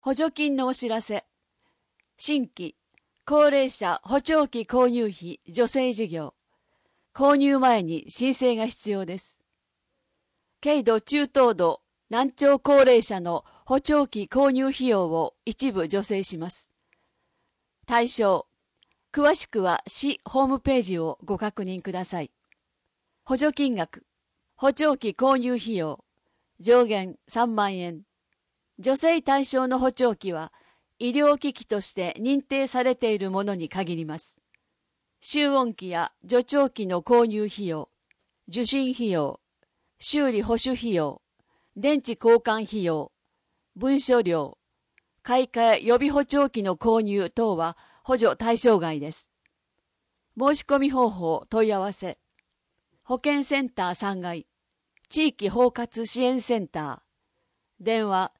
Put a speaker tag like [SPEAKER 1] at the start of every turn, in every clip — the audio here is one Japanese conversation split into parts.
[SPEAKER 1] 補助金のお知らせ。新規、高齢者補聴器購入費助成事業。購入前に申請が必要です。軽度中等度難聴高齢者の補聴器購入費用を一部助成します。対象。詳しくは市ホームページをご確認ください。補助金額。補聴器購入費用。上限3万円。助成対象の補聴器は医療機器として認定されているものに限ります。集音機や助聴器の購入費用、受信費用、修理保守費用、電池交換費用、文書料、買い替え予備補聴器の購入等は補助対象外です。申し込み方法問い合わせ。保健センター3階、地域包括支援センター、電話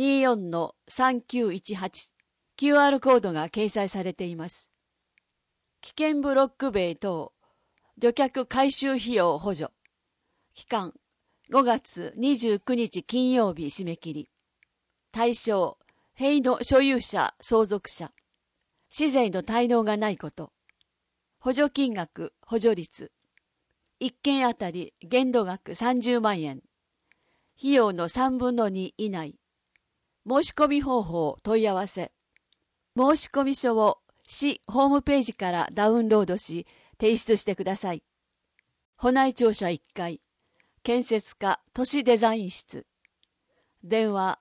[SPEAKER 1] 24-3918、QR コードが掲載されています。危険ブロック塀等、除却回収費用補助。期間、5月29日金曜日締め切り。対象、塀の所有者、相続者。市税の滞納がないこと。補助金額、補助率。1件あたり限度額30万円。費用の3分の2以内。申し込み方法問い合わせ。申し込み書を市ホームページからダウンロードし提出してください。保内庁舎1階、建設課都市デザイン室。電話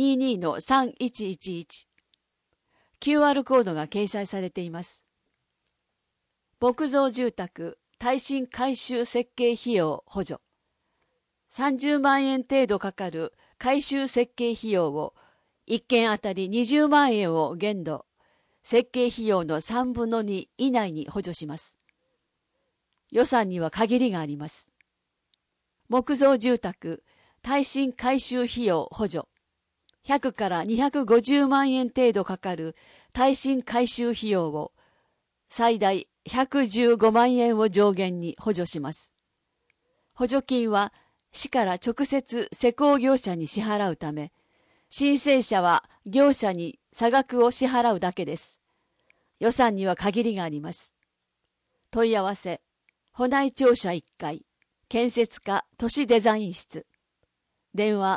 [SPEAKER 1] 22-3111。QR コードが掲載されています。木造住宅耐震改修設計費用補助。30万円程度かかる改修設計費用を1件あたり20万円を限度、設計費用の3分の2以内に補助します。予算には限りがあります。木造住宅耐震改修費用補助。100から250万円程度かかる耐震改修費用を最大115万円を上限に補助します。補助金は市から直接施工業者に支払うため、申請者は業者に差額を支払うだけです。予算には限りがあります。問い合わせ、保内庁舎1階、建設課都市デザイン室。電話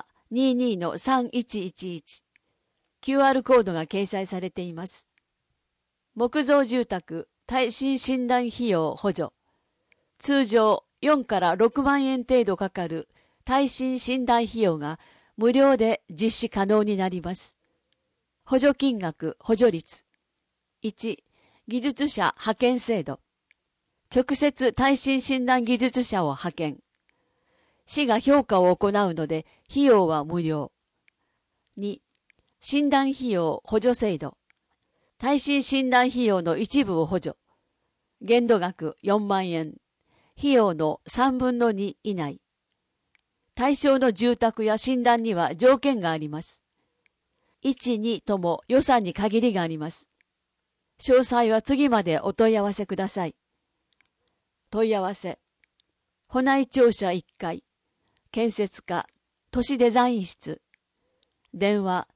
[SPEAKER 1] 22-3111。QR コードが掲載されています。木造住宅耐震診断費用補助。通常4から6万円程度かかる耐震診断費用が無料で実施可能になります。補助金額、補助率。1、技術者派遣制度。直接耐震診断技術者を派遣。市が評価を行うので費用は無料。2、診断費用補助制度。耐震診断費用の一部を補助。限度額4万円。費用の3分の2以内。対象の住宅や診断には条件があります。1、2とも予算に限りがあります。詳細は次までお問い合わせください。問い合わせ。保内庁舎1階、建設課都市デザイン室。電話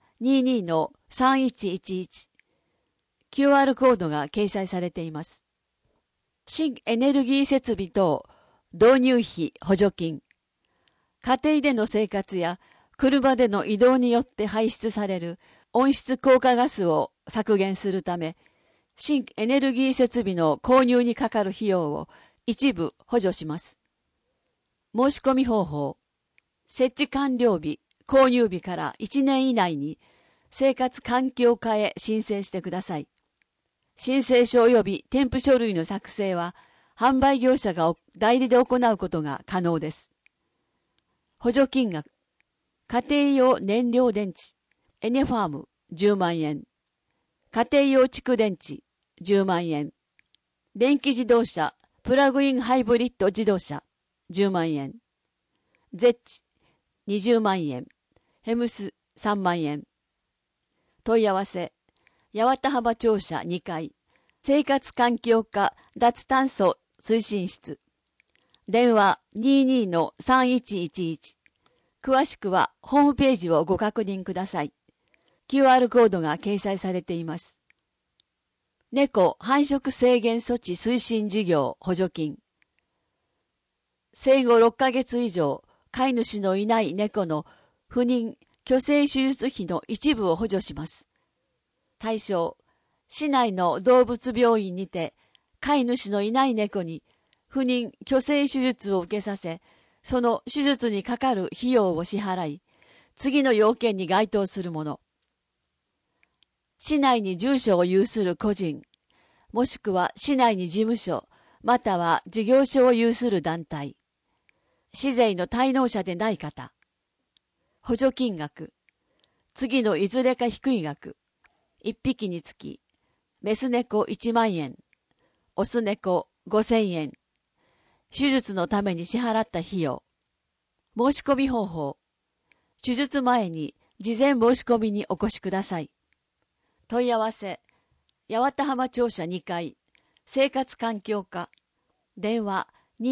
[SPEAKER 1] 22-3111。QR コードが掲載されています。新エネルギー設備等導入費補助金。家庭での生活や車での移動によって排出される温室効果ガスを削減するため、新エネルギー設備の購入にかかる費用を一部補助します。申し込み方法。設置完了日、購入日から1年以内に生活環境課へ申請してください。申請書及び添付書類の作成は販売業者が代理で行うことが可能です。補助金額。家庭用燃料電池、エネファーム10万円。家庭用蓄電池10万円。電気自動車、プラグインハイブリッド自動車10万円。ゼッチ20万円。ヘムス3万円。問い合わせ。八幡浜庁舎2階、生活環境課脱炭素推進室。電話 22-3111。詳しくはホームページをご確認ください。 QR コードが掲載されています。猫繁殖制限措置推進事業補助金。生後6ヶ月以上、飼い主のいない猫の不妊・去勢手術費の一部を補助します。対象、市内の動物病院にて、飼い主のいない猫に不妊・去勢手術を受けさせ、その手術にかかる費用を支払い、次の要件に該当するもの。市内に住所を有する個人、もしくは市内に事務所、または事業所を有する団体。市税の滞納者でない方。補助金額。次のいずれか低い額。1匹につき、メス猫1万円、オス猫5000円。手術のために支払った費用。申し込み方法。手術前に事前申し込みにお越しください。問い合わせ。八幡浜庁舎2階、生活環境課。電話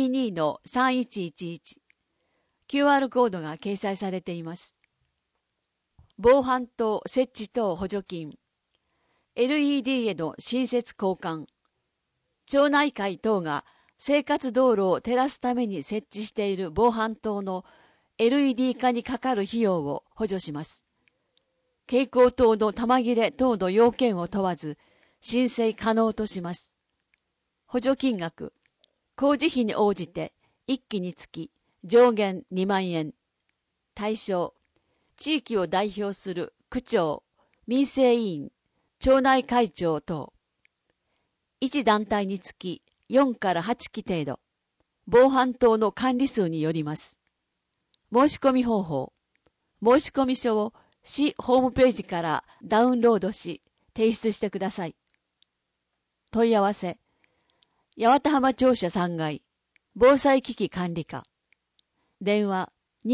[SPEAKER 1] 22-3111。QR コードが掲載されています。防犯灯設置等補助金。LED への新設交換。町内会等が生活道路を照らすために設置している防犯灯の LED 化にかかる費用を補助します。蛍光灯の玉切れ等の要件を問わず申請可能とします。補助金額。工事費に応じて1機につき上限2万円。対象。地域を代表する区長、民生委員、町内会長等。1団体につき4から8機程度。防犯灯の管理数によります。申し込み方法。申し込み書を市ホームページからダウンロードし、提出してください。問い合わせ。八幡浜庁舎3階、防災機器管理課。電話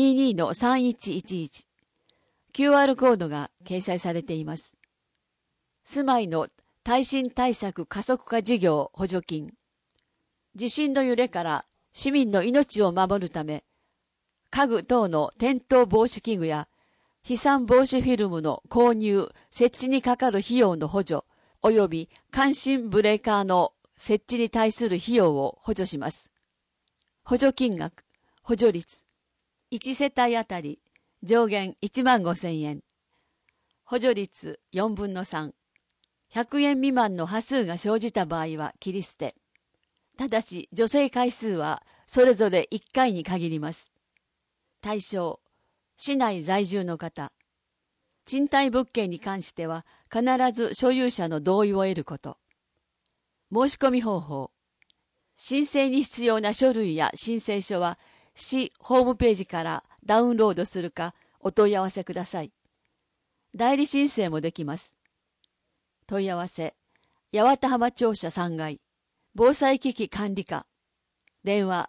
[SPEAKER 1] 22-3111。QR コードが掲載されています。住まいの耐震対策加速化事業補助金。地震の揺れから市民の命を守るため、家具等の転倒防止器具や飛散防止フィルムの購入・設置にかかる費用の補助、及び感震ブレーカーの設置に対する費用を補助します。補助金額、補助率。1世帯あたり上限15,000円。補助率4分の3。100円未満の端数が生じた場合は切り捨て。ただし助成回数はそれぞれ1回に限ります。対象、市内在住の方。賃貸物件に関しては必ず所有者の同意を得ること。申し込み方法。申請に必要な書類や申請書は市ホームページからダウンロードするかお問い合わせください。代理申請もできます。問い合わせ。八幡浜庁舎3階、防災機器管理課。電話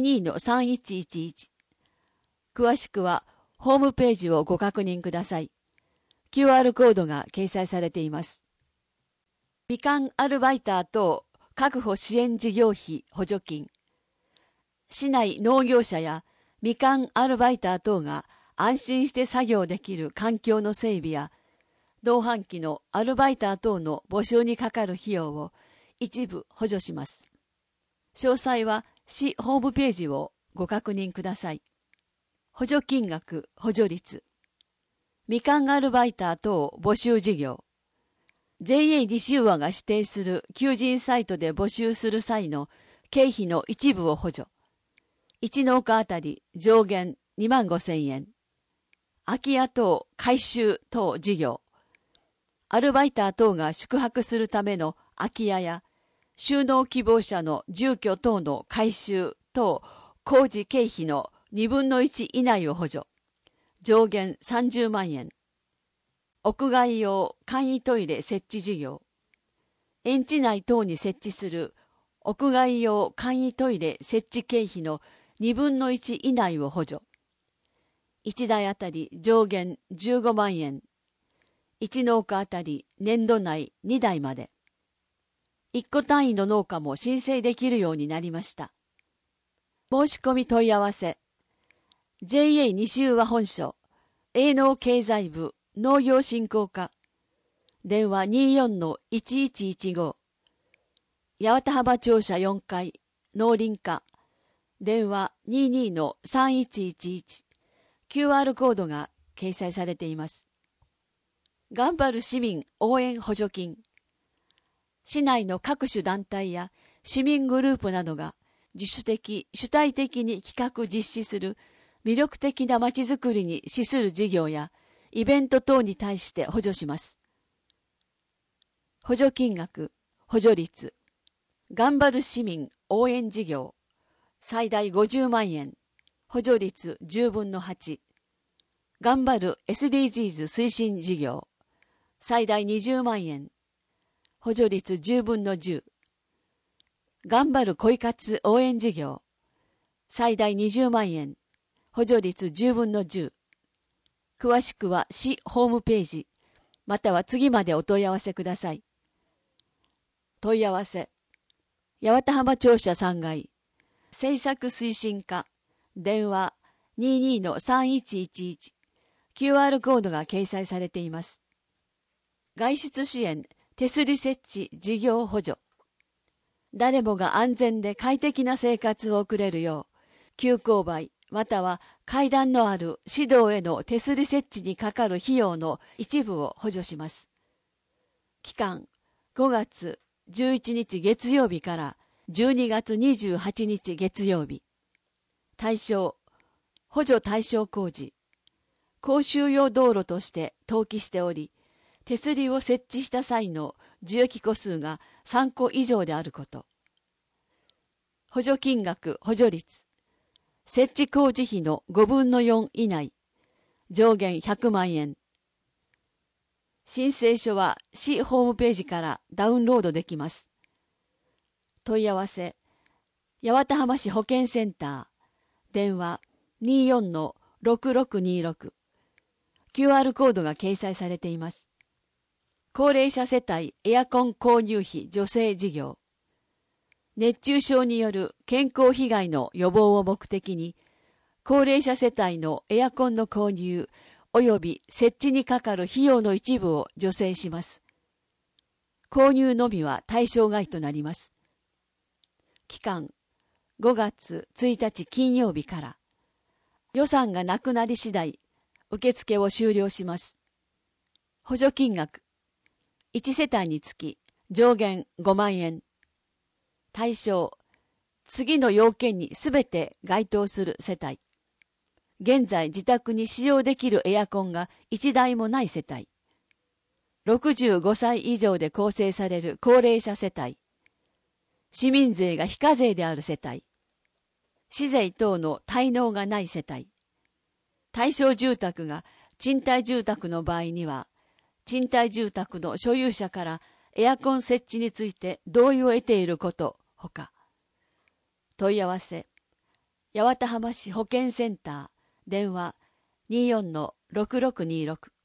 [SPEAKER 1] 22-3111。詳しくはホームページをご確認ください。QR コードが掲載されています。みかんアルバイター等確保支援事業費補助金。市内農業者やみかんアルバイター等が安心して作業できる環境の整備や、農販機のアルバイター等の募集にかかる費用を一部補助します。詳細は市ホームページをご確認ください。補助金額、補助率。みかんアルバイター等募集事業。JA 西浦が指定する求人サイトで募集する際の経費の一部を補助。1農家あたり上限25,000円。空き家等改修等事業。アルバイター等が宿泊するための空き家や就農希望者の住居等の改修等工事経費の2分の1以内を補助。上限30万円。屋外用簡易トイレ設置事業。園地内等に設置する屋外用簡易トイレ設置経費の2分の1以内を補助。1台あたり上限15万円。1農家あたり年度内2台まで。1個単位の農家も申請できるようになりました。申し込み問い合わせ。JA 西浦本所営農経済部農業振興課、電話 24-1115、八幡浜庁舎4階、農林課、電話 22-3111、QR コードが掲載されています。頑張る市民応援補助金。市内の各種団体や市民グループなどが自主的・主体的に企画実施する魅力的なまちづくりに資する事業やイベント等に対して補助します。補助金額、補助率。頑張る市民応援事業。最大50万円。補助率10分の8。頑張る SDGs 推進事業。最大20万円。補助率10分の10。頑張る恋活応援事業。最大20万円。補助率10分の10。詳しくは市ホームページ、または次までお問い合わせください。問い合わせ。八幡浜庁舎3階。政策推進課。電話 22-3111。QR コードが掲載されています。外出支援、手すり設置事業補助。誰もが安全で快適な生活を送れるよう、急勾配または階段のある市道への手すり設置にかかる費用の一部を補助します。期間5月11日月曜日から12月28日月曜日。対象、補助対象工事。公衆用道路として登記しており、手すりを設置した際の受益個数が3個以上であること。補助金額、補助率。設置工事費の5分の4以内。上限100万円。申請書は市ホームページからダウンロードできます。問い合わせ。八幡浜市保健センター。電話 24-6626。QR コードが掲載されています。高齢者世帯エアコン購入費助成事業。熱中症による健康被害の予防を目的に、高齢者世帯のエアコンの購入及び設置にかかる費用の一部を助成します。購入のみは対象外となります。期間5月1日金曜日から。予算がなくなり次第、受付を終了します。補助金額。1世帯につき上限5万円。対象、次の要件にすべて該当する世帯。現在自宅に使用できるエアコンが1台もない世帯。65歳以上で構成される高齢者世帯。市民税が非課税である世帯。市税等の滞納がない世帯。対象住宅が賃貸住宅の場合には、賃貸住宅の所有者からエアコン設置について同意を得ていることほか。問い合わせ。八幡浜市保健センター。電話 24-6626。